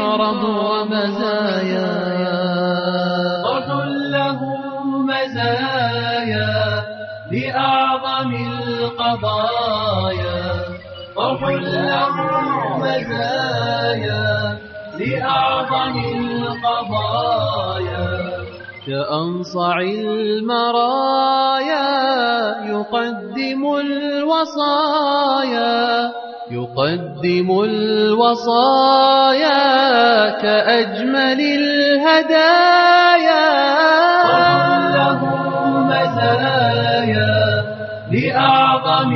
عرض ومزايا طرح له مزايا لأعظم القضايا طرح له مزايا لأعظم القضايا كأنصع المرايا يقدم الوصايا كأجمل الهدايا له مزايا لأعظم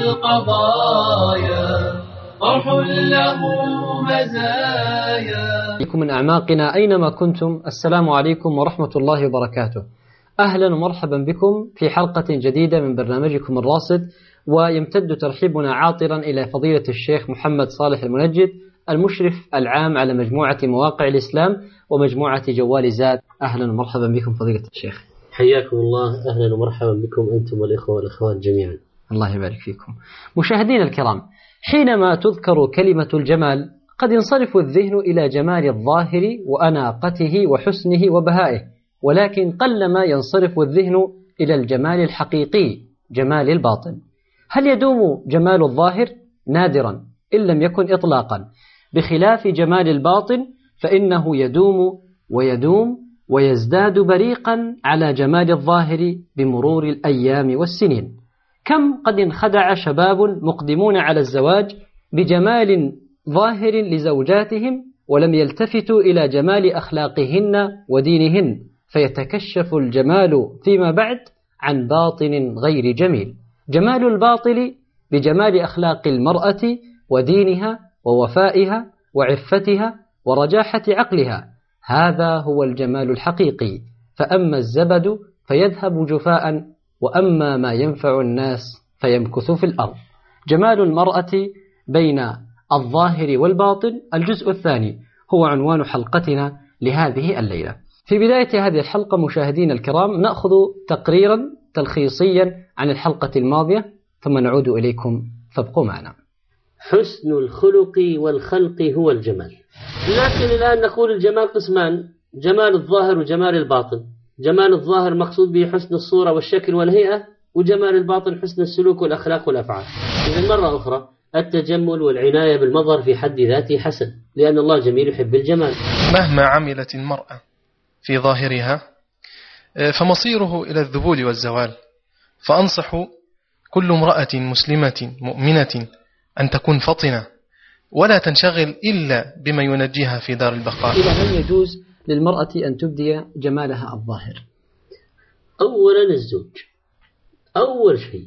القضايا طرح له مزايا. من أعماقنا أينما كنتم، السلام عليكم ورحمة الله وبركاته. أهلا ومرحبا بكم في حلقة جديدة من برنامجكم الراصد، ويمتد ترحيبنا عاطرا إلى فضيلة الشيخ محمد صالح المنجد، المشرف العام على مجموعة مواقع الإسلام ومجموعة جوال زاد. أهلا ومرحبا بكم فضيلة الشيخ. حياكم الله، أهلا ومرحبا بكم أنتم والإخوة والأخوات جميعا. الله يبارك فيكم. مشاهدينا الكرام، حينما تذكر كلمة الجمال قد ينصرف الذهن إلى جمال الظاهر وأناقته وحسنه وبهائه، ولكن قلما ينصرف الذهن إلى الجمال الحقيقي، جمال الباطن. هل يدوم جمال الظاهر؟ نادرا إن لم يكن إطلاقا، بخلاف جمال الباطن فإنه يدوم ويزداد بريقا على جمال الظاهر بمرور الأيام والسنين. كم قد انخدع شباب مقدمون على الزواج بجمال ظاهر لزوجاتهم ولم يلتفتوا إلى جمال أخلاقهن ودينهن، فيتكشف الجمال فيما بعد عن باطن غير جميل. جمال الباطل بجمال أخلاق المرأة ودينها ووفائها وعفتها ورجاحة عقلها، هذا هو الجمال الحقيقي. فأما الزبد فيذهب جفاء، وأما ما ينفع الناس فيمكث في الأرض. جمال المرأة بين الظاهر والباطن، الجزء الثاني هو عنوان حلقتنا لهذه الليلة. في بداية هذه الحلقة مشاهدينا الكرام نأخذ تقريرا تلخيصيا عن الحلقة الماضية، ثم نعود إليكم، فابقوا معنا. حسن الخلق والخلق هو الجمال. لكن الآن نقول الجمال قسمان: جمال الظاهر وجمال الباطن. جمال الظاهر مقصود به حسن الصورة والشكل والهيئة، وجمال الباطن حسن السلوك والأخلاق والأفعال. إذن مرة أخرى التجمل والعناية بالمظهر في حد ذاته حسن، لأن الله جميل يحب الجمال. مهما عملت المرأة في ظاهرها فمصيره إلى الذبول والزوال، فأنصح كل امرأة مسلمة مؤمنة أن تكون فطنة ولا تنشغل إلا بما ينجيها في دار البقاء. إذا هل يجوز للمرأة أن تبدي جمالها الظاهر؟ أولا الزوج أول شيء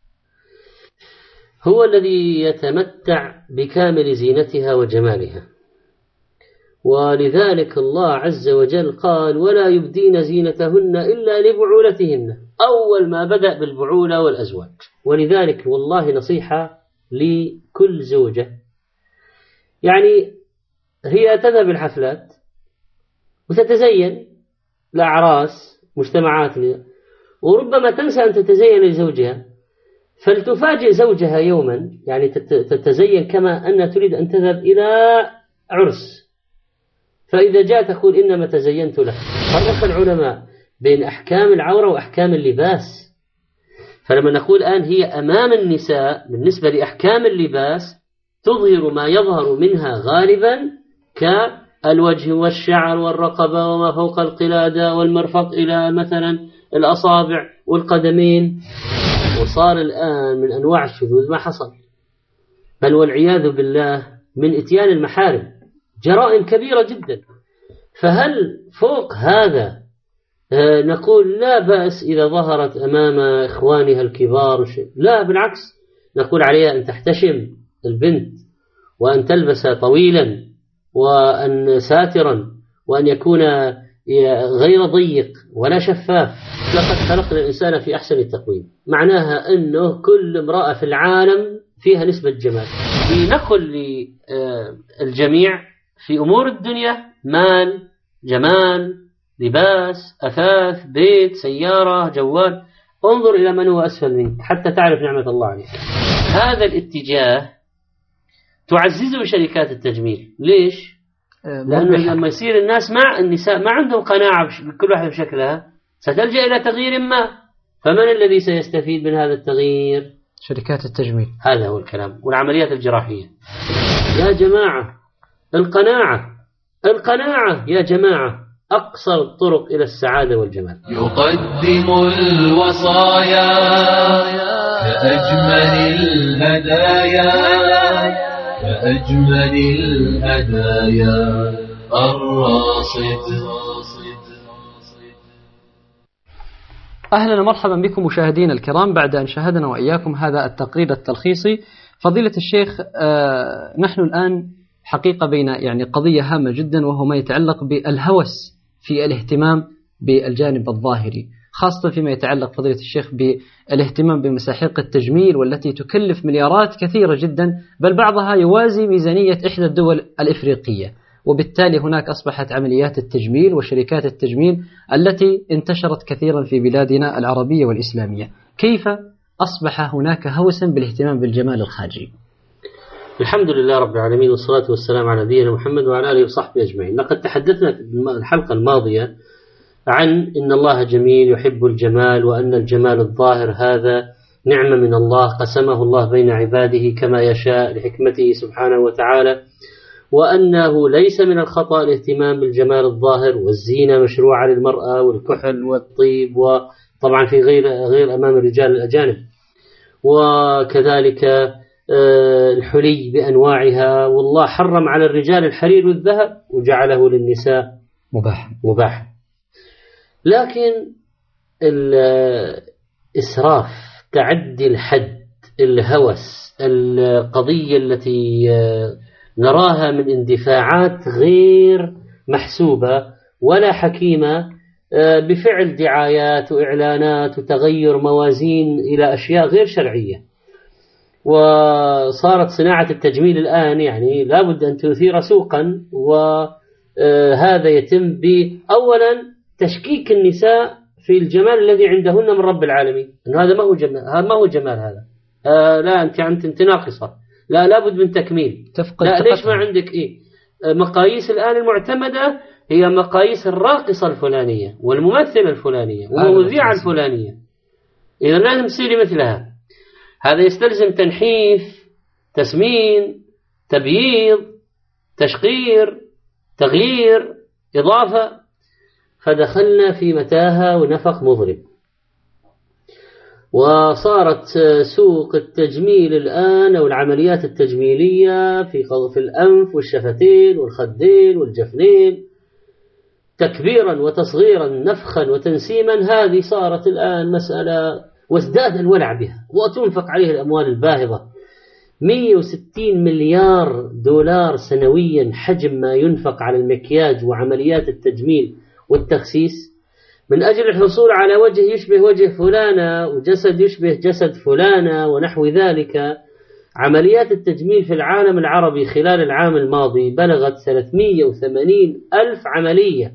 هو الذي يتمتع بكامل زينتها وجمالها، ولذلك الله عز وجل قال: ولا يبدين زينتهن إلا لبعولتهن. أول ما بدأ بالبعولة والأزواج. ولذلك والله نصيحة لكل زوجة، يعني هي تذهب الحفلات وتتزين لأعراس مجتمعاتنا، وربما تنسى أن تتزين لزوجها، فلتفاجئ زوجها يوما، يعني تتزين كما أنها تريد أن تذهب إلى عرس، فإذا جاء تقول: إنما تزينت له. فرق العلماء بين أحكام العورة وأحكام اللباس. فلما نقول الآن هي أمام النساء بالنسبة لأحكام اللباس تظهر ما يظهر منها غالبا كالوجه والشعر والرقبة وما فوق القلادة والمرفق إلى مثلا الأصابع والقدمين. وصار الآن من أنواع الشذوذ ما حصل، بل والعياذ بالله من إتيان المحارم، جرائم كبيرة جدا. فهل فوق هذا نقول لا بأس إذا ظهرت أمام إخوانها الكبار؟ لا، بالعكس، نقول عليها أن تحتشم البنت، وأن تلبس طويلا، وأن ساترا، وأن يكون غير ضيق ولا شفاف. لقد خلقنا الإنسان في أحسن التقويم، معناها أنه كل امرأة في العالم فيها نسبة جمال. لنقل للجميع في أمور الدنيا: مال، جمال، لباس، أثاث، بيت، سيارة، جوال. انظر إلى من هو أسفل منك حتى تعرف نعمة الله عليك. هذا الاتجاه تعززه شركات التجميل. ليش؟ لأنه لما يصير النساء ما عندهم قناعة بكل واحدة بشكلها ستلجأ إلى تغيير ما، فمن الذي سيستفيد من هذا التغيير؟ شركات التجميل. هذا هو الكلام، والعمليات الجراحية. يا جماعة القناعة يا جماعة أقصر الطرق إلى السعادة والجمال. يقدم الوصايا كأجمل الهدايا الراصد. أهلا ومرحبا بكم مشاهدينا الكرام، بعد أن شاهدنا وإياكم هذا التقرير التلخيصي. فضيلة الشيخ، نحن الآن حقيقة بين قضية هامة جدا، وهو ما يتعلق بالهوس في الاهتمام بالجانب الظاهري، خاصة فيما يتعلق فضيلة الشيخ بالاهتمام بمساحيق التجميل والتي تكلف مليارات كثيرة جدا، بل بعضها يوازي ميزانية إحدى الدول الإفريقية. وبالتالي هناك أصبحت عمليات التجميل وشركات التجميل التي انتشرت كثيرا في بلادنا العربية والإسلامية. كيف أصبح هناك هوسا بالاهتمام بالجمال الخارجي؟ الحمد لله رب العالمين، والصلاة والسلام على نبينا محمد وعلى آله وصحبه أجمعين. لقد تحدثنا في الحلقة الماضية عن إن الله جميل يحب الجمال، وأن الجمال الظاهر هذا نعمة من الله قسمه الله بين عباده كما يشاء لحكمته سبحانه وتعالى، وأنه ليس من الخطأ الاهتمام بالجمال الظاهر، والزينة مشروعة للمرأة، والكحل والطيب، وطبعا في غير أمام الرجال الأجانب، وكذلك الحلي بأنواعها. والله حرم على الرجال الحرير والذهب وجعله للنساء مباح. لكن الإسراف، تعدي الحد، الهوس، القضية التي نراها من اندفاعات غير محسوبة ولا حكيمة بفعل دعايات وإعلانات وتغير موازين إلى أشياء غير شرعية. وصارت صناعة التجميل الآن لابد أن تثير سوقا، وهذا يتم بأولا تشكيك النساء في الجمال الذي عندهن من رب العالمين، أنه هذا ما هو جمال هذا. لا أنت ناقصة، لا لابد من تكميل. لا ليش ما عندك مقاييس الآن المعتمدة هي مقاييس الراقصة الفلانية والممثلة الفلانية والمذيعة الفلانية، إذا لازم تصيري مثلها. هذا يستلزم تنحيف، تسمين، تبييض، تشقير، تغيير، إضافة. فدخلنا في متاهة ونفق مضرب، وصارت سوق التجميل الآن أو العمليات التجميلية في الأنف والشفتين والخدين والجفنين تكبيرا وتصغيرا، نفخا وتنسيما، هذه صارت الآن مسألة، وازداد الولع بها وتنفق عليه الأموال الباهظة. 160 مليار دولار سنويا حجم ما ينفق على المكياج وعمليات التجميل والتخسيس من أجل الحصول على وجه يشبه وجه فلانة وجسد يشبه جسد فلانة ونحو ذلك. عمليات التجميل في العالم العربي خلال العام الماضي بلغت 380 ألف عملية،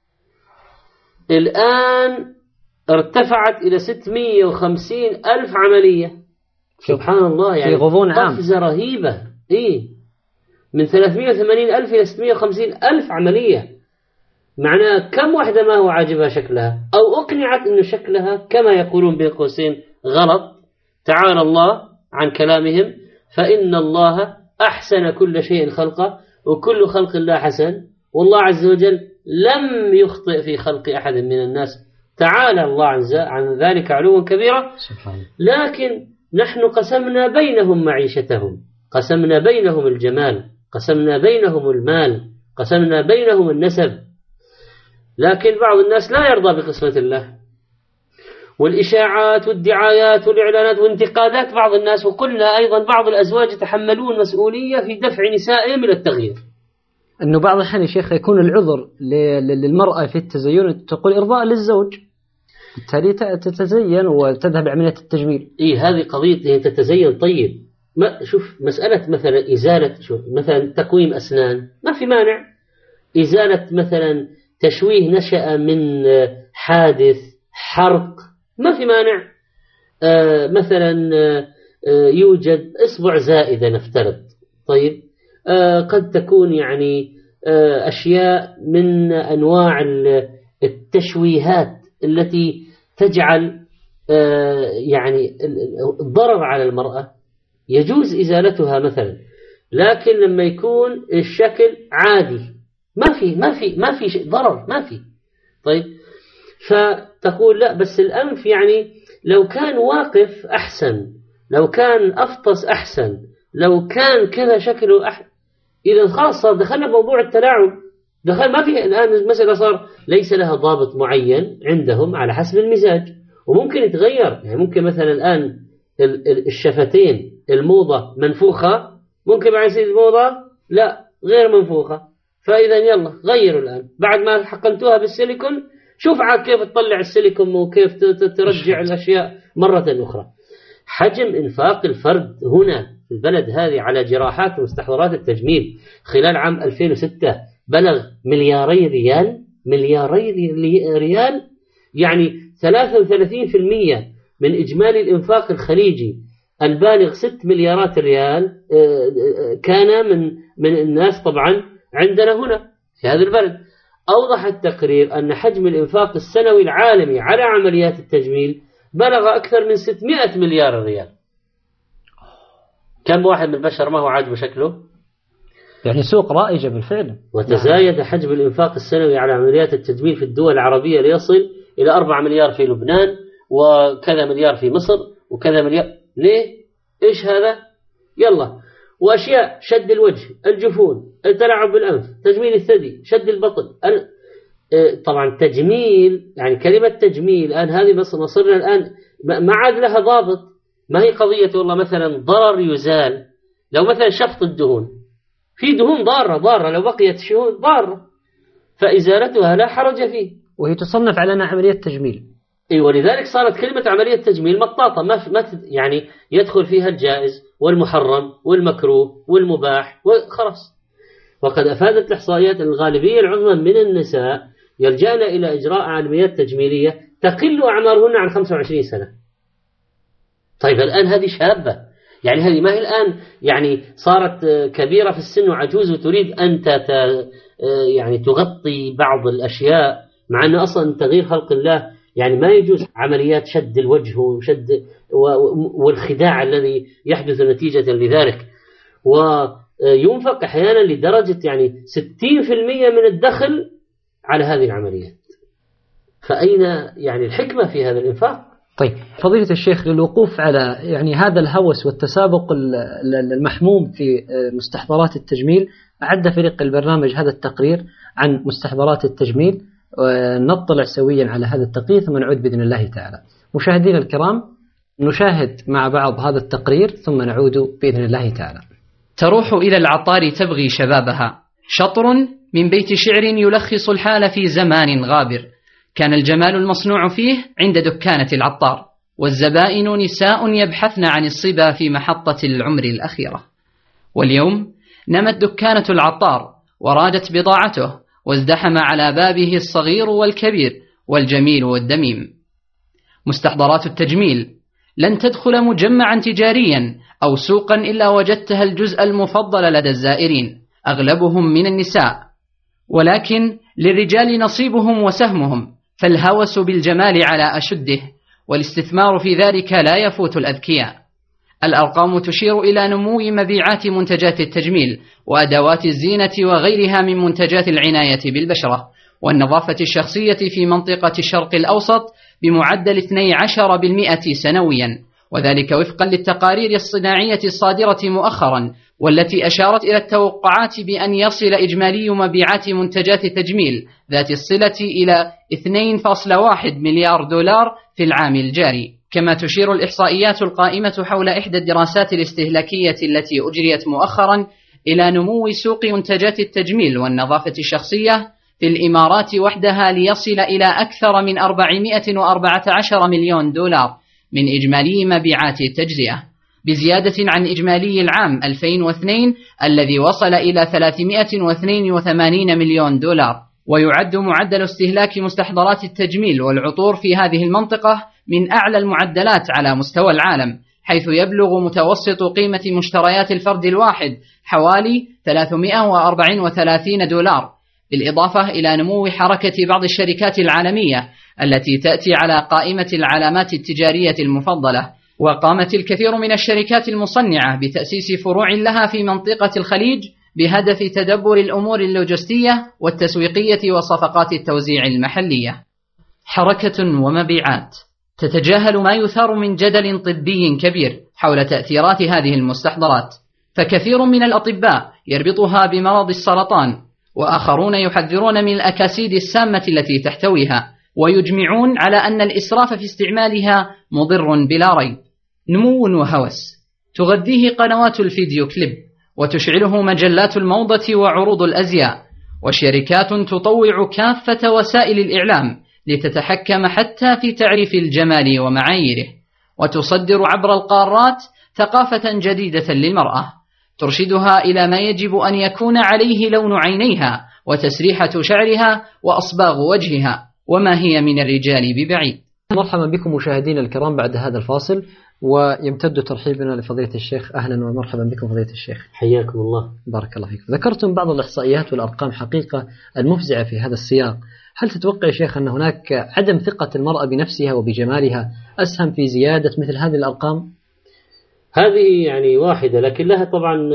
الآن ارتفعت إلى 650 ألف عملية. سبحان الله، في غضون عام قفزة رهيبة. من 380 ألف إلى 650 ألف عملية، معناه كم واحدة ما هو عاجبها شكلها، أو أقنعت أن شكلها كما يقولون بين قوسين غلط. تعالى الله عن كلامهم، فإن الله أحسن كل شيء خلقه وكل خلق الله حسن، والله عز وجل لم يخطئ في خلق أحد من الناس، تعالى الله عن ذلك علوا كبيرا. لكن نحن قسمنا بينهم معيشتهم، قسمنا بينهم الجمال، قسمنا بينهم المال، قسمنا بينهم النسب. لكن بعض الناس لا يرضى بقسمة الله، والإشاعات والدعايات والإعلانات وانتقادات بعض الناس. وقلنا أيضا بعض الأزواج يتحملون مسؤولية في دفع نسائهم إلى التغيير. أنه بعض الأحيان يا شيخ يكون العذر للمرأة في التزين تقول إرضاء للزوج، بالتالي تتزين وتذهب عملية التجميل. هذه قضية تتزين. طيب شوف مسألة مثلا إزالة مثلا تقويم أسنان ما في مانع، إزالة مثلا تشويه نشأ من حادث حرق ما في مانع. مثلا يوجد إصبع زائدة نفترض، طيب قد تكون أشياء من أنواع التشويهات التي تجعل يعني الضرر على المرأة يجوز إزالتها مثلا، لكن لما يكون الشكل عادي ما في شيء ضرر ما في. طيب فتقول لا بس الأنف يعني لو كان واقف أحسن، لو كان أفطس أحسن، لو كان كذا شكله أحسن. إذا خلاص صار دخلنا بموضوع التلاعب، دخل ما في الآن المسألة صار ليس لها ضابط معين عندهم على حسب المزاج، وممكن يتغير. يعني ممكن مثلا الآن الشفتين الموضة منفوخة، ممكن بعد يصير الموضة لا غير منفوخة، فإذا يلا غيروا الآن بعد ما حقنتوها بالسيليكون، شوف عاد كيف تطلع السيليكون وكيف ترجع الأشياء مرة أخرى. حجم إنفاق الفرد هنا في البلد هذه على جراحات ومستحضرات التجميل خلال عام 2006 بلغ ملياري ريال، يعني 33% من إجمالي الإنفاق الخليجي البالغ 6 مليارات ريال كان من الناس طبعا عندنا هنا في هذا البلد. أوضح التقرير أن حجم الإنفاق السنوي العالمي على عمليات التجميل بلغ أكثر من 600 مليار ريال. كم واحد من البشر ما هو عاجبه شكله؟ يعني سوق رائجة بالفعل. وتزايد حجم الإنفاق السنوي على عمليات التجميل في الدول العربية ليصل إلى 4 مليار في لبنان، وكذا مليار في مصر، وكذا مليار. ليه؟ إيش هذا؟ يلا. وأشياء شد الوجه، الجفون، التلاعب بالأنف، تجميل الثدي، شد البطن. طبعا تجميل، يعني كلمة تجميل الآن هذه مصرنا الآن ما عاد لها ضابط. ما هي قضية والله مثلا ضرر يزال. لو مثلا شفط الدهون، في دهون ضارة لو بقيت شهور ضارة، فإزالتها لا حرج فيه، وهي تصنف على أنها عملية تجميل. ولذلك صارت كلمة عملية تجميل مطاطة، ما يعني يدخل فيها الجائز والمحرم والمكروه والمباح وخلاص. وقد أفادت الإحصائيات الغالبية العظمى من النساء يلجأن إلى إجراء عمليات تجميلية تقل أعمارهن عن 25 سنة. طيب الآن هذه شابة، يعني هذه ما هي الآن يعني صارت كبيرة في السن وعجوز وتريد أن يعني تغطي بعض الأشياء، مع أن أصلا تغيير خلق الله يعني ما يجوز عمليات شد الوجه وشد والخداع الذي يحدث نتيجة لذلك. وينفق أحيانا لدرجة يعني 60% من الدخل على هذه العمليات. فأين يعني الحكمة في هذا الإنفاق؟ طيب فضيلة الشيخ، للوقوف على يعني هذا الهوس والتسابق المحموم في مستحضرات التجميل، أعد فريق البرنامج هذا التقرير عن مستحضرات التجميل، ونطلع سويا على هذا التقرير ثم نعود بإذن الله تعالى. مشاهدينا الكرام، نشاهد مع بعض هذا التقرير ثم نعود بإذن الله تعالى. تروح إلى العطار تبغي شبابها، شطر من بيت شعر يلخص الحال في زمان غابر. كان الجمال المصنوع فيه عند دكانة العطار، والزبائن نساء يبحثن عن الصبا في محطة العمر الأخيرة. واليوم نمت دكانة العطار وراجت بضاعته، وازدحم على بابه الصغير والكبير والجميل والدميم. مستحضرات التجميل لن تدخل مجمعا تجاريا أو سوقا إلا وجدتها الجزء المفضل لدى الزائرين، أغلبهم من النساء، ولكن للرجال نصيبهم وسهمهم، فالهوس بالجمال على أشده، والاستثمار في ذلك لا يفوت الأذكياء. الأرقام تشير إلى نمو مبيعات منتجات التجميل وأدوات الزينة وغيرها من منتجات العناية بالبشرة والنظافة الشخصية في منطقة الشرق الأوسط بمعدل 12% سنويا، وذلك وفقا للتقارير الصناعية الصادرة مؤخرا، والتي أشارت إلى التوقعات بأن يصل إجمالي مبيعات منتجات التجميل ذات الصلة إلى 2.1 مليار دولار في العام الجاري. كما تشير الإحصائيات القائمة حول إحدى الدراسات الاستهلاكية التي أجريت مؤخرا إلى نمو سوق منتجات التجميل والنظافة الشخصية في الإمارات وحدها ليصل إلى أكثر من 414 مليون دولار من إجمالي مبيعات التجزئة، بزيادة عن إجمالي العام 2002 الذي وصل إلى 382 مليون دولار. ويعد معدل استهلاك مستحضرات التجميل والعطور في هذه المنطقة من أعلى المعدلات على مستوى العالم، حيث يبلغ متوسط قيمة مشتريات الفرد الواحد حوالي 334 دولار، بالإضافة إلى نمو حركة بعض الشركات العالمية التي تأتي على قائمة العلامات التجارية المفضلة. وقامت الكثير من الشركات المصنعة بتأسيس فروع لها في منطقة الخليج بهدف تدبر الأمور اللوجستية والتسويقية وصفقات التوزيع المحلية. حركة ومبيعات. تتجاهل ما يثار من جدل طبي كبير حول تأثيرات هذه المستحضرات، فكثير من الأطباء يربطها بمرض السرطان، وآخرون يحذرون من الأكاسيد السامة التي تحتويها، ويجمعون على أن الإسراف في استعمالها مضر بلا ريب. نمو وهوس. تغذيه قنوات الفيديو كليب، وتشعله مجلات الموضة وعروض الأزياء، وشركات تطوع كافة وسائل الإعلام لتتحكم حتى في تعريف الجمال ومعاييره، وتصدر عبر القارات ثقافة جديدة للمرأة ترشدها إلى ما يجب أن يكون عليه لون عينيها وتسريحة شعرها وأصباغ وجهها، وما هي من الرجال ببعيد. مرحبا بكم مشاهدينا الكرام بعد هذا الفاصل، ويمتد ترحيبنا لفضيلة الشيخ. أهلا ومرحبا بكم فضيلة الشيخ، حياكم الله. بارك الله فيكم. ذكرتم بعض الإحصائيات والأرقام حقيقة المفزعة في هذا السياق. هل تتوقع يا شيخ أن هناك عدم ثقة المرأة بنفسها وبجمالها أسهم في زيادة مثل هذه الأرقام؟ هذه يعني واحدة، لكن لها طبعا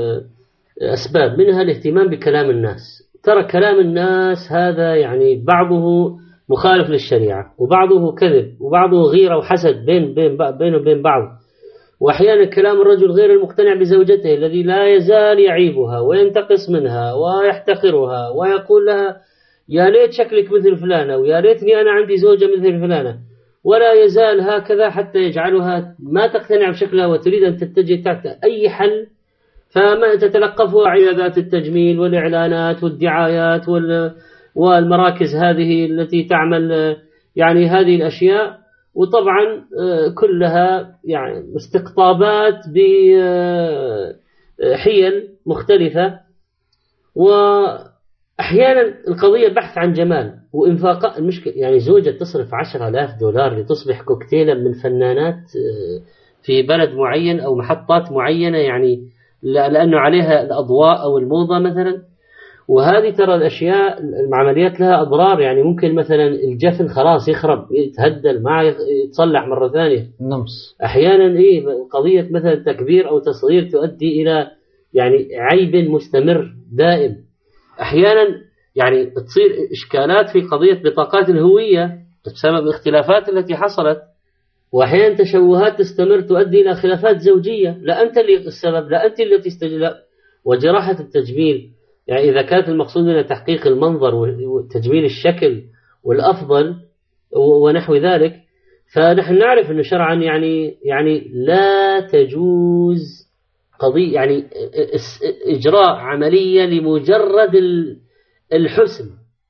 أسباب، منها الاهتمام بكلام الناس. ترى كلام الناس هذا يعني بعضه مخالف للشريعة، وبعضه كذب، وبعضه غيرة وحسد بينه وبين بعض. وأحيانا كلام الرجل غير المقتنع بزوجته الذي لا يزال يعيبها وينتقص منها ويحتقرها ويقول لها يا ليت شكلك مثل فلانة، ويا ليتني أنا عندي زوجة مثل فلانة، ولا يزال هكذا حتى يجعلها ما تقتنع بشكلها وتريد أن تتجه تحت أي حل، فما تتلقفها عيادات التجميل والإعلانات والدعايات والمراكز هذه التي تعمل يعني هذه الأشياء. وطبعا كلها يعني استقطابات بحيل مختلفة، وأحيانا القضية بحث عن جمال وإنفاق. المشكلة يعني زوجة تصرف 10,000 دولار لتصبح كوكتيلا من فنانات في بلد معين أو محطات معينة، يعني لأنه عليها الأضواء أو الموضة مثلا. وهذه ترى الأشياء العمليات لها أضرار، يعني ممكن مثلا الجفن خلاص يخرب يتهدل ما يتصلح مرة ثانية. نمس. أحيانا قضية مثلا تكبير أو تصغير تؤدي إلى يعني عيب مستمر دائم. أحيانا يعني تصير إشكالات في قضية بطاقات الهوية بسبب الاختلافات التي حصلت، وأحيانا تشوهات تستمر تؤدي إلى خلافات زوجية. لا أنت اللي السبب، لا أنت التي تستجلب. وجراحة التجميل يعني إذا كانت المقصود منها تحقيق المنظر وتجميل الشكل والأفضل ونحو ذلك، فنحن نعرف أنه شرعا يعني لا تجوز قضية يعني إجراء عملية لمجرد الحسن،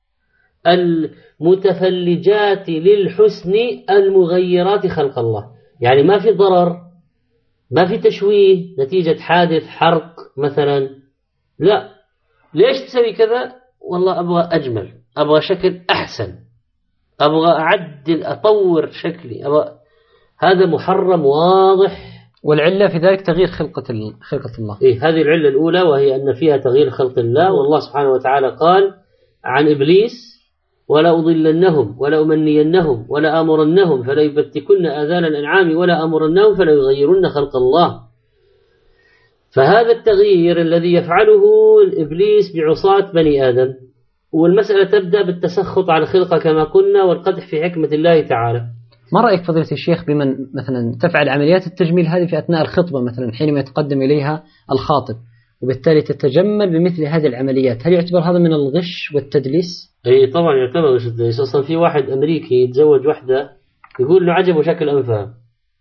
المتفلجات للحسن المغيرات خلق الله. يعني ما في ضرر، ما في تشويه نتيجة حادث حرق مثلا، لا. ليش تسوي كذا؟ والله أبغى أجمل، أبغى شكل أحسن، أبغى أعدل أطور شكلي، هذا محرم واضح. والعلة في ذلك تغيير خلقة الله. هذه العلة الأولى، وهي أن فيها تغيير خلق الله. والله سبحانه وتعالى قال عن إبليس ولا أضلنهم ولا أمنينهم ولا آمرنهم فلا يبتكن آذان الأنعام ولا آمرنهم فلا يغيرن خلق الله. فهذا التغيير الذي يفعله إبليس بعصاة بني آدم، والمسألة تبدأ بالتسخط على الخلقة كما قلنا والقدح في حكمة الله تعالى. ما رأيك فضيلة الشيخ بمن مثلا تفعل عمليات التجميل هذه في أثناء الخطبة مثلا حينما يتقدم إليها الخاطب، وبالتالي تتجمل بمثل هذه العمليات؟ هل يعتبر هذا من الغش والتدليس؟ أي طبعا يعتبر غش والتدليس. أصلا في واحد أمريكي يتزوج واحدة يقول له عجبه شكل أنفها،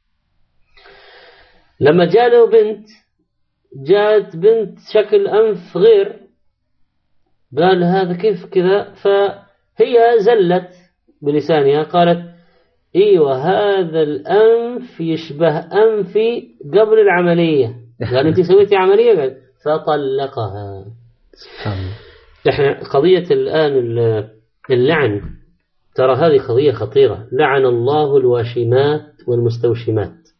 لما جاء بنت جاءت بنت شكل أنف غير، قال هذا كيف كذا؟ فهي زلت بلسانها قالت ايوه هذا الأنف يشبه أنفي قبل العملية. قال انت سويتي عملية؟ قال فطلقها. احنا قضية الآن اللعن، ترى هذه قضية خطيرة. لعن الله الواشمات والمستوشمات.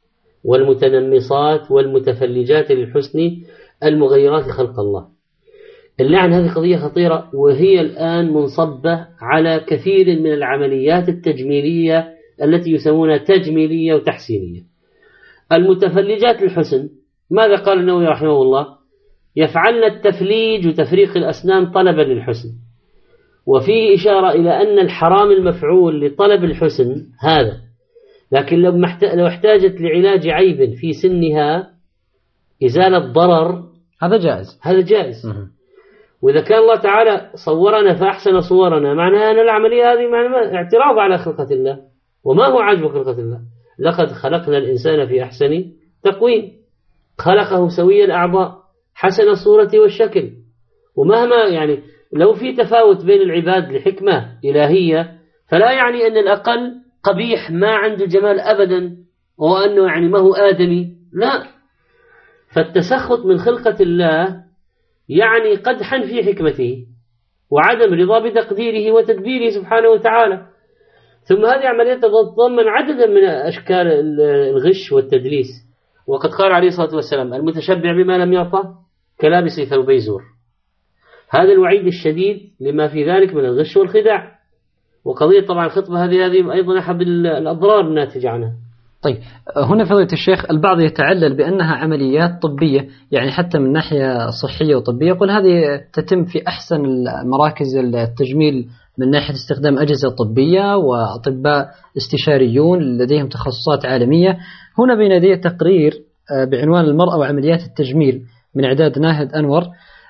والمتنمصات والمتفلجات للحسن المغيرات خلق الله. اللعن هذه قضية خطيرة، وهي الآن منصبة على كثير من العمليات التجميلية التي يسمونها تجميلية وتحسينية. المتفلجات للحسن، ماذا قال النووي رحمه الله؟ يفعلن التفليج وتفريق الأسنان طلبا للحسن، وفيه إشارة إلى أن الحرام المفعول لطلب الحسن هذا، لكن لو احتاجت لعلاج عيب في سنها إزالة ضرر هذا جائز. هذا جائز. وإذا كان الله تعالى صورنا فأحسن صورنا، معناها أن العملية هذه معناها اعتراض على خلقة الله، وما هو عجب خلقة الله. لقد خلقنا الإنسان في أحسن تقويم، خلقه سوي الأعضاء حسن الصورة والشكل. ومهما يعني لو في تفاوت بين العباد لحكمة إلهية، فلا يعني أن الأقل قبيح ما عنده جمال أبدا، وأنه يعني ما هو آدمي، لا. فالتسخط من خلقة الله يعني قدحا في حكمته وعدم رضا بتقديره وتدبيره سبحانه وتعالى. ثم هذه عملية تتضمن عددا من أشكال الغش والتدليس. وقد قال عليه الصلاة والسلام: المتشبع بما لم يعطى كلابس ثوبي زور. هذا الوعيد الشديد لما في ذلك من الغش والخداع. وقضية طبعا الخطبة هذه أيضا أحد الأضرار الناتجة عنها. طيب، هنا فضيلة الشيخ البعض يتعلل بأنها عمليات طبية، يعني حتى من ناحية صحية وطبية، يقول هذه تتم في أحسن مراكز التجميل من ناحية استخدام أجهزة طبية وأطباء استشاريون لديهم تخصصات عالمية. هنا بين يدي تقرير بعنوان المرأة وعمليات التجميل من إعداد ناهد أنور.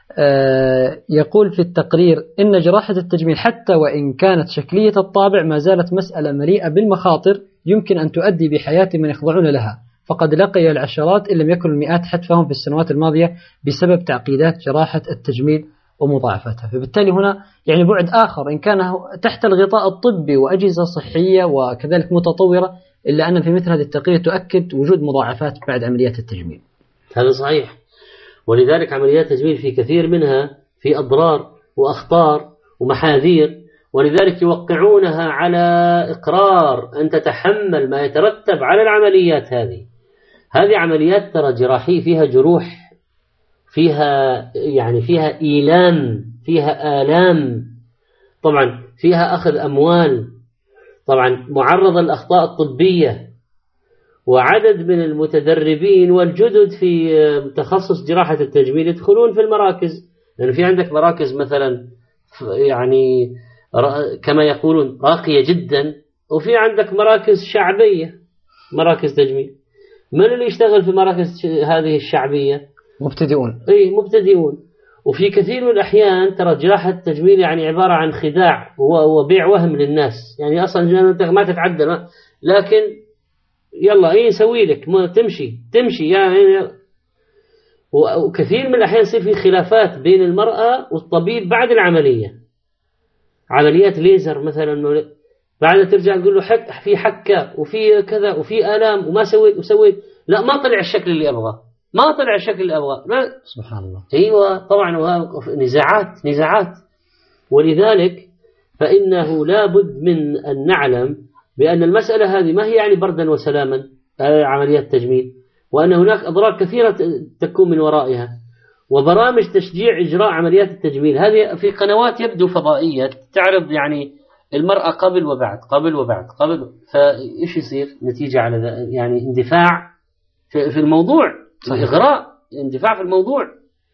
يقول في التقرير إن جراحة التجميل حتى وإن كانت شكلية الطابع ما زالت مسألة مليئة بالمخاطر يمكن أن تؤدي بحياة من يخضعون لها، فقد لقي العشرات إن لم يكن المئات حتفهم في السنوات الماضية بسبب تعقيدات جراحة التجميل ومضاعفتها. فبالتالي هنا يعني بعد آخر، إن كان تحت الغطاء الطبي وأجهزة صحية وكذلك متطورة، إلا أن في مثل هذه التقرير تؤكد وجود مضاعفات بعد عمليات التجميل. هذا صحيح، ولذلك عمليات التجميل في كثير منها في أضرار وأخطار ومحاذير، ولذلك يوقعونها على إقرار أن تتحمل ما يترتب على العمليات هذه. هذه عمليات ترى جراحية، فيها جروح، فيها إيلام، فيها آلام، طبعا فيها أخذ أموال، طبعا معرضة للأخطاء الطبية. وعدد من المتدربين والجدد في تخصص جراحة التجميل يدخلون في المراكز، لأن في عندك مراكز مثلا يعني كما يقولون راقية جدا، وفي عندك مراكز شعبية، مراكز تجميل. من اللي يشتغل في مراكز هذه الشعبية؟ مبتدئون. مبتدئون. وفي كثير من الأحيان ترى جراحة التجميل يعني عبارة عن خداع وبيع وهم للناس، يعني أصلا أنت ما تتعدل، لكن يلا يسوي لك تمشي يعني. وكثير من الأحيان يصير في خلافات بين المرأة والطبيب بعد العملية، عمليات ليزر مثلا، بعد ترجع تقول له في حكة وفي كذا وفي آلام وما سويت، لا ما طلع الشكل اللي أبغاه، لا. سبحان الله. أيوة طبعا، نزاعات. ولذلك فإنه لا بد من أن نعلم بأن المسألة هذه ما هي يعني بردا وسلاما عمليات التجميل، وأن هناك أضرار كثيرة تكون من ورائها، وبرامج تشجيع إجراء عمليات التجميل هذه في قنوات يبدو فضائية تعرض يعني المرأة قبل وبعد. فإيش يصير نتيجة على يعني اندفاع في الموضوع، إغراء، اندفاع في الموضوع.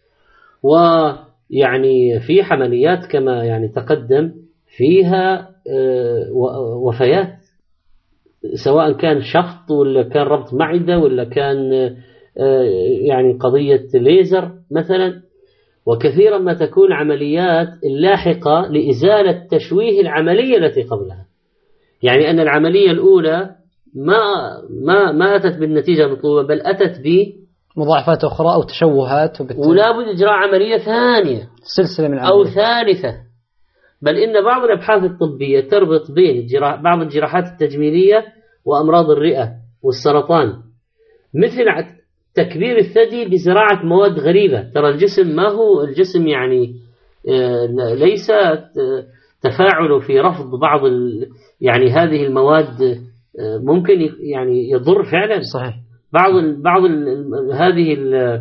ويعني في عمليات كما يعني تقدم فيها وفيات، سواء كان شخط ولا كان ربط معدة ولا كان يعني قضية ليزر مثلا. وكثيرا ما تكون عمليات اللاحقة لإزالة تشويه العملية التي قبلها، يعني أن العملية الأولى ما أتت بالنتيجة المطلوبة، بل أتت مضاعفات أخرى أو تشوهات، ولا بد إجراء عملية ثانية سلسلة من أو ثالثة. بل إن بعض الأبحاث الطبية تربط بين بعض الجراحات التجميلية وأمراض الرئة والسرطان، مثل تكبير الثدي بزراعة مواد غريبة. ترى الجسم ما هو الجسم يعني ليس تفاعله في رفض بعض يعني هذه المواد ممكن يعني يضر فعلا. صحيح. هذه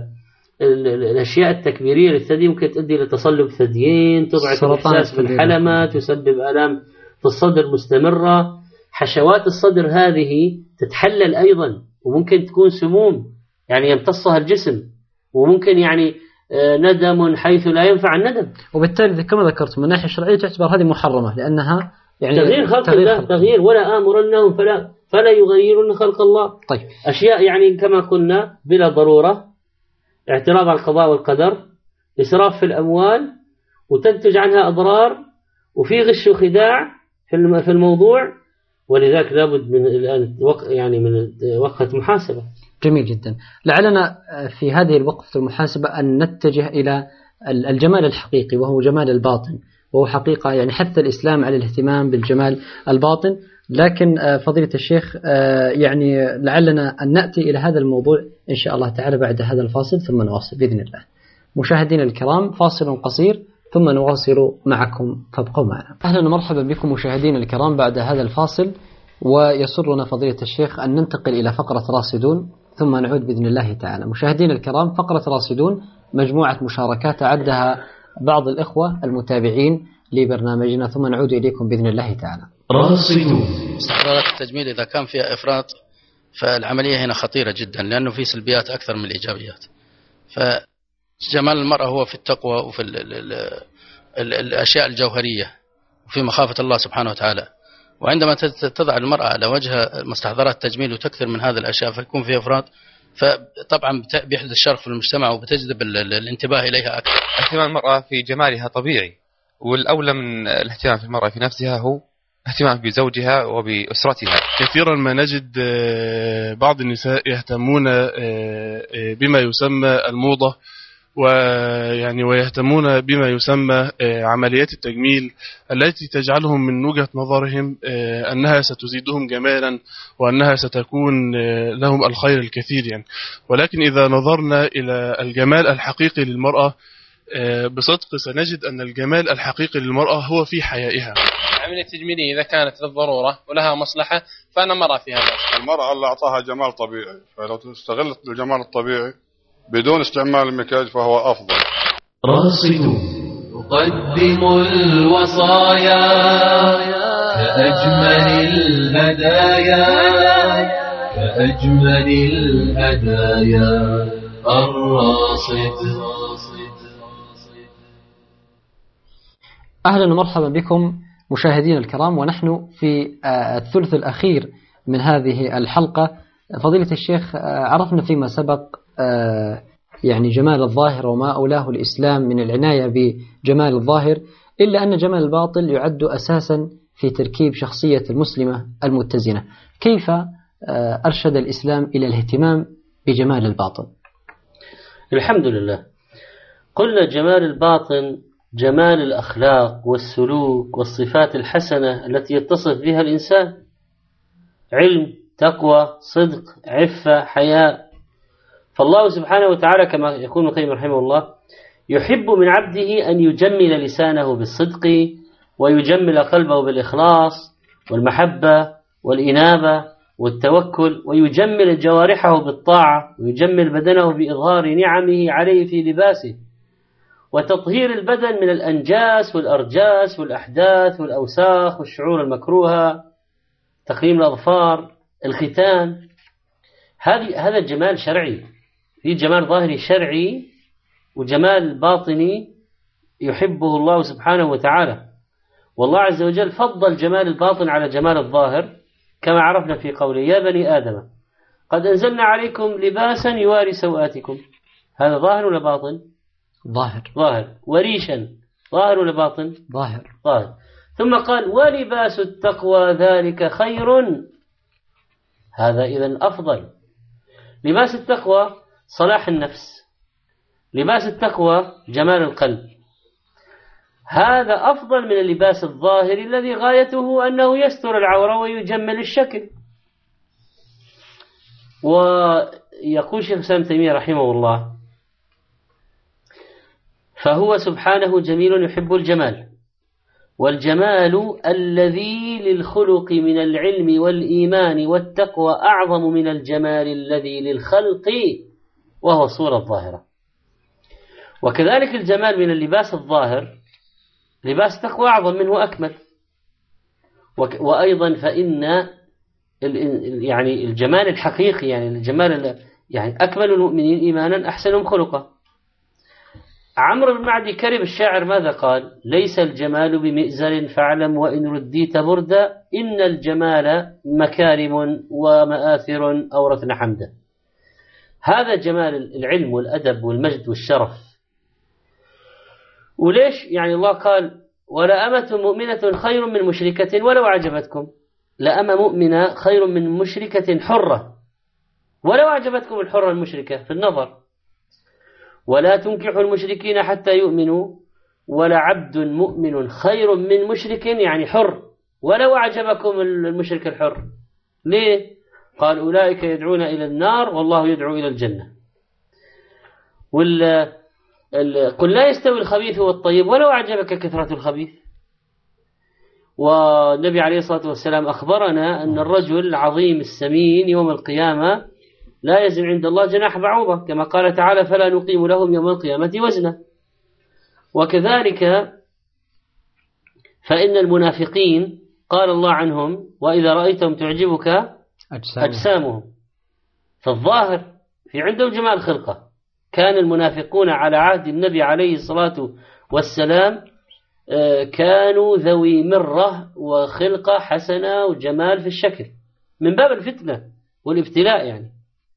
الأشياء التكبيرية للثدي ممكن تؤدي إلى تصلب ثديين، تضعف الإحساس بالحلمة، تسبب آلام في الصدر مستمرة. حشوات الصدر هذه تتحلل أيضا، وممكن تكون سموم يعني يمتصها الجسم، وممكن يعني ندم حيث لا ينفع الندم. وبالتالي كما ذكرت من الناحية الشرعية تعتبر هذه محرمة، لأنها يعني تغيير خلق الله، تغيير ولا آمرنهم فلا يغيرون خلق الله. طيب. أشياء يعني كما قلنا بلا ضرورة، اعتراض على القضاء والقدر، إسراف في الأموال، وتنتج عنها أضرار، وفي غش وخداع في الموضوع، ولذلك لابد من الآن يعني من وقفة محاسبة. جميل جدا. لعلنا في هذه الوقفة المحاسبة أن نتجه إلى الجمال الحقيقي وهو جمال الباطن، وهو حقيقة يعني حث الإسلام على الاهتمام بالجمال الباطن. لكن فضيلة الشيخ يعني لعلنا أن نأتي إلى هذا الموضوع إن شاء الله تعالى بعد هذا الفاصل، ثم نواصل بإذن الله. مشاهدينا الكرام، فاصل قصير ثم نواصل معكم، فابقوا معنا. أهلا ومرحبا بكم مشاهدينا الكرام بعد هذا الفاصل، ويسرنا فضيلة الشيخ أن ننتقل إلى فقرة راصدون ثم نعود بإذن الله تعالى. مشاهدينا الكرام، فقرة راصدون مجموعة مشاركات أعدها بعض الإخوة المتابعين لبرنامجنا، ثم نعود إليكم بإذن الله تعالى. راصدون. استحضارات التجميل إذا كان فيها إفراط فالعملية هنا خطيرة جدا، لأنه في سلبيات أكثر من الإيجابيات. فجمال المرأة هو في التقوى وفي الأشياء الجوهرية وفي مخافة الله سبحانه وتعالى. وعندما تضع المرأة على وجهها مستحضرات تجميل وتكثر من هذه الأشياء فيكون فيها إفراط، فطبعا بيحدث شرخ في المجتمع وبتجذب الانتباه إليها أكثر. اهتمام المرأة في جمالها طبيعي، والأولى من الاهتمام في المرأة في نفسها هو اهتمام بزوجها وبأسرتها. كثيرا ما نجد بعض النساء يهتمون بما يسمى الموضة، ويهتمون بما يسمى عمليات التجميل التي تجعلهم من وجهة نظرهم أنها ستزيدهم جمالا وأنها ستكون لهم الخير الكثير يعني. ولكن إذا نظرنا إلى الجمال الحقيقي للمرأة بصدق سنجد أن الجمال الحقيقي للمرأة هو في حيائها. العملية التجميلية إذا كانت للضرورة ولها مصلحة فأنا ما أرى فيها بأس. المرأة اللي أعطاها جمال طبيعي، فلو استغلت الجمال الطبيعي بدون استعمال المكياج فهو أفضل. راصدون. نقدم الوصايا كأجمل الهدايا، كأجمل الهدايا الراصد. أهلا ومرحبا بكم مشاهدينا الكرام، ونحن في الثلث الأخير من هذه الحلقة. فضيلة الشيخ، عرفنا فيما سبق يعني جمال الظاهر وما أولاه الإسلام من العناية بجمال الظاهر، إلا أن جمال الباطن يعد أساسا في تركيب شخصية المسلمة المتزنة. كيف أرشد الإسلام إلى الاهتمام بجمال الباطن؟ الحمد لله. قلنا جمال الباطن جمال الأخلاق والسلوك والصفات الحسنة التي يتصف بها الإنسان: علم، تقوى، صدق، عفة، حياء. فالله سبحانه وتعالى كما يقول ابن القيم رحمه الله يحب من عبده أن يجمل لسانه بالصدق، ويجمل قلبه بالإخلاص والمحبة والإنابة والتوكل، ويجمل جوارحه بالطاعة، ويجمل بدنه بإظهار نعمه عليه في لباسه، وتطهير البدن من الأنجاس والأرجاس والأحداث والأوساخ والشعور المكروهة، تقليم الأظفار، الختان. هذا الجمال شرعي. في جمال ظاهري شرعي وجمال باطني يحبه الله سبحانه وتعالى. والله عز وجل فضل جمال الباطن على جمال الظاهر كما عرفنا في قوله: يا بني آدم قد أنزلنا عليكم لباسا يواري سوآتكم. هذا ظاهر ولا باطن؟ ظاهر. وريشا ظاهر ولا باطن؟ ظاهر. ثم قال: ولباس التقوى ذلك خير. هذا إذن أفضل. لباس التقوى صلاح النفس، لباس التقوى جمال القلب. هذا أفضل من اللباس الظاهري الذي غايته أنه يستر العورة ويجمل الشكل. ويقول شيخ الإسلام ابن تيمية رحمه الله: فهو سبحانه جميل يحب الجمال، والجمال الذي للخلق من العلم والإيمان والتقوى أعظم من الجمال الذي للخلق وهو الصورة الظاهرة. وكذلك الجمال من اللباس الظاهر لباس تقوى أعظم منه أكمل. وأيضا فإن يعني الجمال الحقيقي يعني الجمال يعني أكمل المؤمنين إيمانا أحسنهم خلقا. عمرو بن معدي كرب الشاعر ماذا قال؟ ليس الجمال بمئزر فاعلم وإن رديت بردا إن الجمال مكارم ومآثر أورثنا حمدا. هذا جمال العلم والأدب والمجد والشرف. وليش يعني الله قال ولا أمة مؤمنة خير من مشركة ولو عجبتكم؟ لأمة مؤمنة خير من مشركة حرة ولو عجبتكم الحرة المشركة في النظر. ولا تنكحوا المشركين حتى يؤمنوا ولا عبد مؤمن خير من مشرك يعني حر ولو أعجبكم المشرك الحر. ليه؟ قال أولئك يدعون إلى النار والله يدعو إلى الجنة. قل لا يستوي الخبيث والطيب ولو أعجبك كثرة الخبيث. والنبي عليه الصلاة والسلام أخبرنا أن الرجل العظيم السمين يوم القيامة لا يزن عند الله جناح بعوضة كما قال تعالى فلا نقيم لهم يوم القيامة وزنا. وكذلك فإن المنافقين قال الله عنهم وإذا رأيتهم تعجبك أجسامهم. فالظاهر في عندهم جمال خلقة. كان المنافقون على عهد النبي عليه الصلاة والسلام كانوا ذوي مرة وخلقة حسنة وجمال في الشكل من باب الفتنة والابتلاء يعني.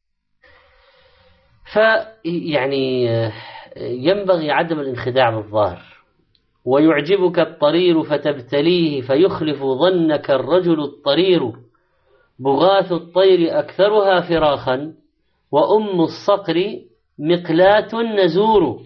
فيعني ينبغي عدم الانخداع بالظاهر. ويعجبك الطرير فتبتليه فيخلف ظنك الرجل الطرير بغاث الطير أكثرها فراخا وأم الصقر مقلاة نزور.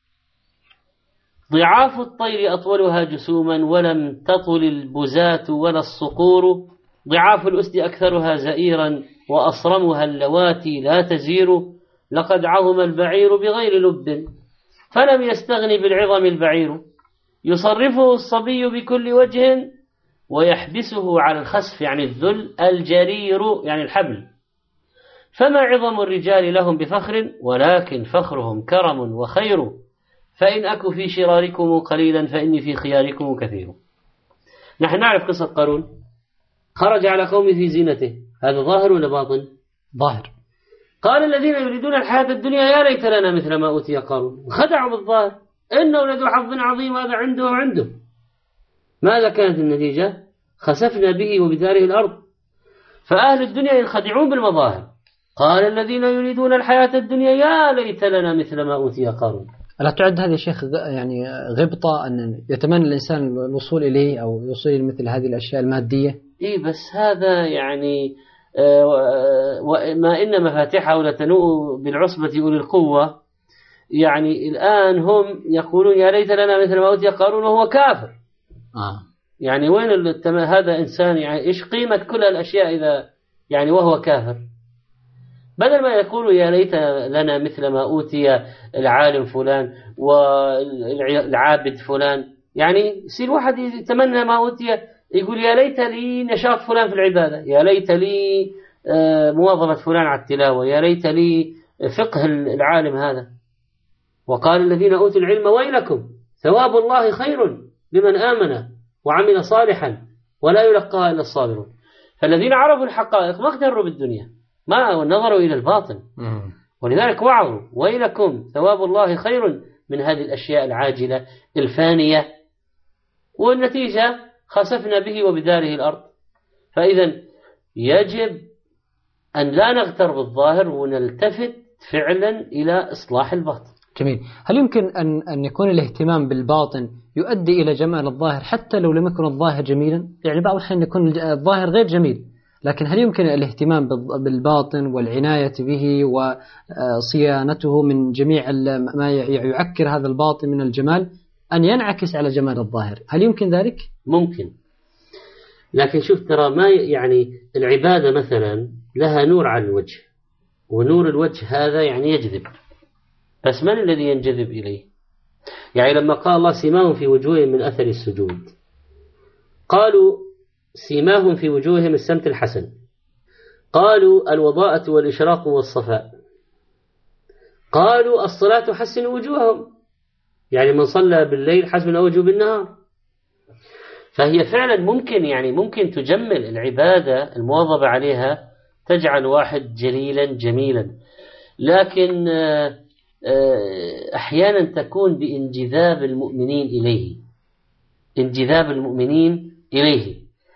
ضعاف الطير أطولها جسوما ولم تطل البزاة ولا الصقور. ضعاف الأسد أكثرها زئيرا وأصرمها اللواتي لا تزير. لقد عظم البعير بغير لب فلم يستغني بالعظم البعير. يصرفه الصبي بكل وجه ويحبسه على الخسف يعني الذل الجرير يعني الحبل. فما عظم الرجال لهم بفخر ولكن فخرهم كرم وخير. فإن أكو في شراركم قليلا فإني في خياركم كثير. نحن نعرف قصة قارون خرج على قومه في زينته. هذا ظاهر ولا باطن؟ ظاهر. قال الذين يريدون الحياة الدنيا يا ليت لنا مثل ما أوتي قارون. خدعوا بالظاهر إنه لذو حظ عظيم هذا عنده وعنده. ماذا كانت النتيجة؟ خسفنا به وبداره الأرض. فأهل الدنيا ينخدعون بالمظاهر. قال الذين يريدون الحياة الدنيا يا ليت لنا مثل ما أوتي قارون. ألا تعد هذا الشيخ يعني غبطة أن يتمنى الإنسان الوصول إليه أو يوصل إلى مثل هذه الأشياء المادية؟ إيه بس هذا يعني ما إن مفاتيحه لتنوء بالعصبة أولي القوة. يعني الآن هم يقولون يا ليت لنا مثل ما أوتي قارون وهو كافر. يعني وين هذا إنسان يعني إيش قيمة كل الأشياء إذا يعني وهو كافر. بدل ما يقولوا يا ليت لنا مثل ما أوتي العالم فلان والعابد فلان. يعني يصير واحد يتمنى ما أوتي يقول يا ليت لي نشاط فلان في العبادة يا ليت لي مواظبة فلان على التلاوة يا ليت لي فقه العالم هذا. وقال الذين أوتوا العلم ويلكم ثواب الله خير لمن آمن وعمل صالحا ولا يلقاها إلا الصابرون. فالذين عرفوا الحقائق ما اغتروا بالدنيا ما نظروا إلى الباطن ولذلك وعظوا ويلكم ثواب الله خير من هذه الأشياء العاجلة الفانية. والنتيجة خسفنا به وبداره الأرض. فإذا يجب أن لا نغتر بالظاهر ونلتفت فعلا إلى إصلاح الباطن. جميل. هل يمكن أن يكون الاهتمام بالباطن يؤدي إلى جمال الظاهر حتى لو لم يكن الظاهر جميلا؟ يعني بعض الأحيان يكون الظاهر غير جميل لكن هل يمكن الاهتمام بالباطن والعناية به وصيانته من جميع ما يعكر هذا الباطن من الجمال أن ينعكس على جمال الظاهر؟ هل يمكن ذلك؟ ممكن. لكن شوف ترى ما يعني العبادة مثلا لها نور على الوجه ونور الوجه هذا يعني يجذب. بس من الذي ينجذب إليه؟ يعني لما قال الله سماهم في وجوههم من أثر السجود قالوا سيماهم في وجوههم السمت الحسن، قالوا الوضاءة والإشراق والصفاء، قالوا الصلاة حسن وجوههم، يعني من صلى بالليل حسن وجهه بالنهار. فهي فعلا ممكن، يعني ممكن تجمل العبادة، المواظبة عليها تجعل واحد جليلا جميلا، لكن أحيانا تكون بانجذاب المؤمنين إليه، انجذاب المؤمنين إليه.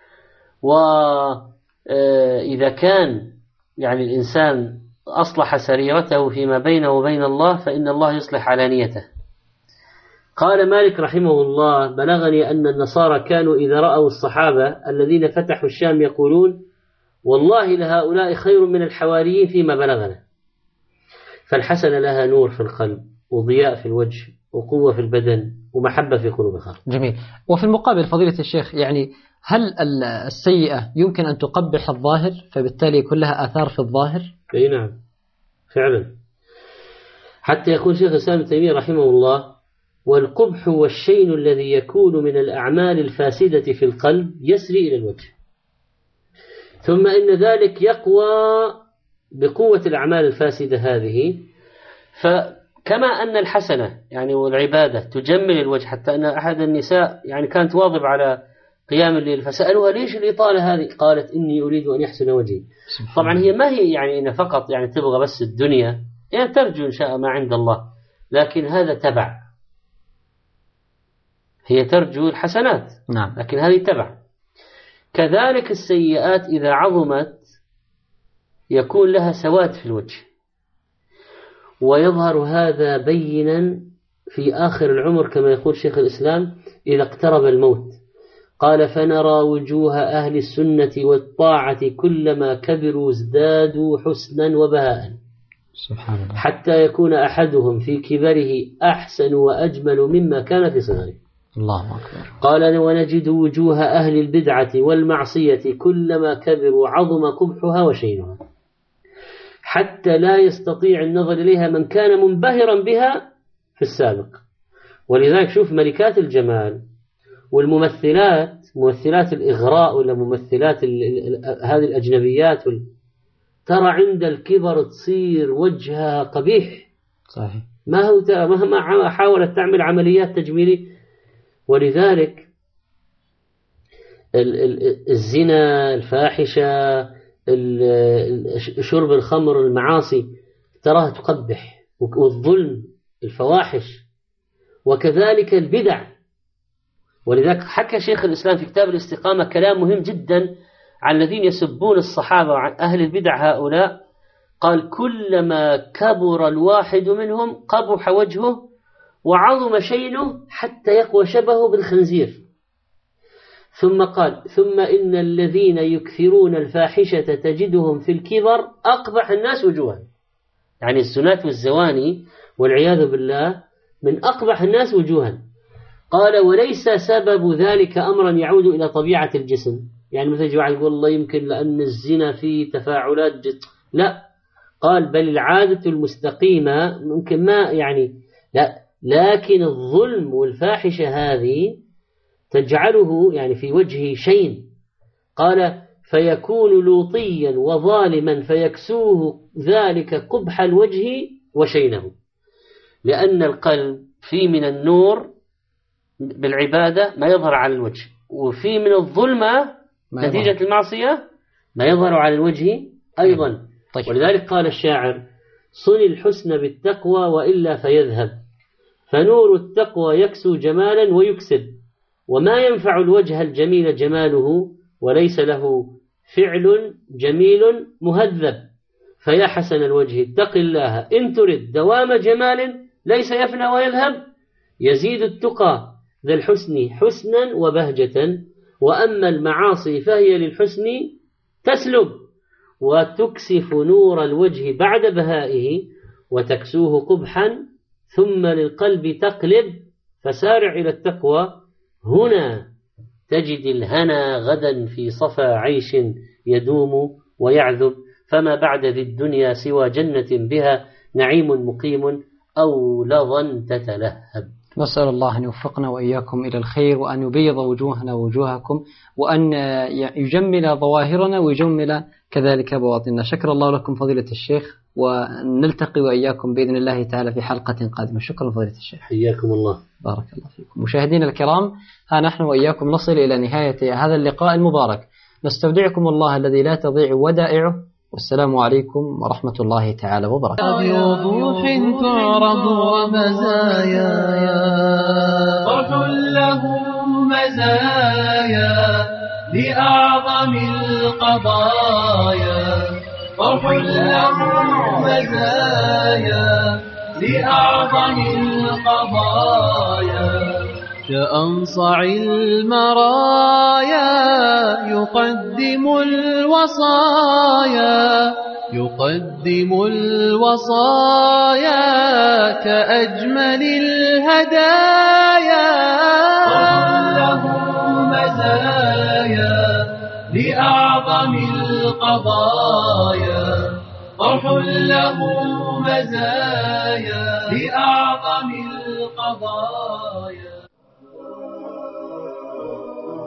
وإذا كان يعني الإنسان أصلح سريرته فيما بينه وبين الله فإن الله يصلح علانيته. قال مالك رحمه الله: بلغني أن النصارى كانوا إذا رأوا الصحابة الذين فتحوا الشام يقولون: والله لهؤلاء خير من الحواريين فيما بلغنا. فالحسنة لها نور في القلب وضياء في الوجه وقوة في البدن ومحبة في قلوب الخلق. جميل. وفي المقابل فضيلة الشيخ، يعني هل السيئة يمكن أن تقبح الظاهر فبالتالي يكون لها آثار في الظاهر؟ أي نعم فعلا، حتى يقول شيخ الإسلام ابن تيمية رحمه الله: والقبح والشين الذي يكون من الأعمال الفاسدة في القلب يسري إلى الوجه، ثم إن ذلك يقوى بقوة الأعمال الفاسدة هذه. فكما أن الحسنة يعني والعبادة تجمل الوجه، حتى أن أحد النساء يعني كانت واظب على قيام الليل فسألوها: ليش الإطالة هذه؟ قالت: إني أريد أن يحسن وجهي. طبعا هي ما هي يعني إن فقط يعني تبغى بس الدنيا، يعني ترجو إن شاء ما عند الله، لكن هذا تبع، هي ترجو الحسنات نعم، لكن هذه تبع. كذلك السيئات إذا عظمت يكون لها سواد في الوجه، ويظهر هذا بينا في آخر العمر كما يقول شيخ الإسلام: إذا اقترب الموت قال: فنرى وجوه أهل السنة والطاعة كلما كبروا ازدادوا حسنا وبهاء، سبحان الله، حتى يكون أحدهم في كبره أحسن وأجمل مما كان في صغره. الله أكبر. قال: ونجد وجوه أهل البدعة والمعصية كلما كبروا عظم قبحها وشينها، حتى لا يستطيع النظر إليها من كان منبهرا بها في السابق. ولذلك شوف ملكات الجمال والممثلات، ممثلات الإغراء ولا ممثلات هذه الأجنبيات، ترى عند الكبر تصير وجهها قبيح. صحيح. مهما حاولت تعمل عمليات تجميلية. ولذلك الزنا، الفاحشة، شرب الخمر، المعاصي تراها تقبح، والظلم، الفواحش، وكذلك البدع. ولذلك حكى شيخ الإسلام في كتاب الاستقامة كلام مهم جدا عن الذين يسبون الصحابة وعن أهل البدع هؤلاء. قال: كلما كبر الواحد منهم قبح وجهه وعظم شينه حتى يقوى شبهه بالخنزير. ثم قال: ثم إن الذين يكثرون الفاحشة تجدهم في الكبر أقبح الناس وجوها. يعني الزنات والزواني والعياذ بالله من أقبح الناس وجوها. قال: وليس سبب ذلك أمرا يعود إلى طبيعة الجسم، يعني مثل جواعد يقول الله يمكن لأن الزنا فيه تفاعلات لا، قال: بل العادة المستقيمة ممكن ما يعني لا، لكن الظلم والفاحشة هذه تجعله يعني في وجهه شين. قال: فيكون لوطيا وظالما فيكسوه ذلك قبح الوجه وشينه، لأن القلب فيه من النور بالعبادة ما يظهر على الوجه، وفيه من الظلمة نتيجة المعصية ما يظهر على الوجه أيضا. طيب. ولذلك قال الشاعر: صن الحسن بالتقوى وإلا فيذهب، فنور التقوى يكسو جمالا ويكسب، وما ينفع الوجه الجميل جماله، وليس له فعل جميل مهذب. فيا حسن الوجه اتق الله إن ترد دوام جمال ليس يفنى ويذهب، يزيد التقى ذا الحسن حسنا وبهجة، وأما المعاصي فهي للحسن تسلب، وتكسف نور الوجه بعد بهائه، وتكسوه قبحا ثم للقلب تقلب، فسارع إلى التقوى هنا تجد الهنا غدا في صفا عيش يدوم ويعذب، فما بعد ذي الدنيا سوى جنة بها نعيم مقيم أو لظا تتلهب. نسأل الله أن يوفقنا وإياكم إلى الخير، وأن يبيض وجوهنا ووجوهكم، وأن يجمل ظواهرنا ويجمل كذلك بواطننا. شكر الله لكم فضيلة الشيخ، ونلتقي وإياكم بإذن الله تعالى في حلقة قادمة. شكرا فضيلة الشيخ. حياكم الله. بارك الله فيكم. مشاهدينا الكرام، ها نحن وإياكم نصل إلى نهاية هذا اللقاء المبارك. نستودعكم الله الذي لا تضيع ودائعه، والسلام عليكم ورحمة الله تعالى وبركاته. بوضوح تعرض ومزايا، فرح له مزايا لأعظم القضايا، فرح له مزايا لأعظم القضايا، كأنصع المرايا يقدم الوصايا، يقدم الوصايا كأجمل الهدايا، له مزايا لأعظم القضايا، فرح له مزايا لأعظم القضايا.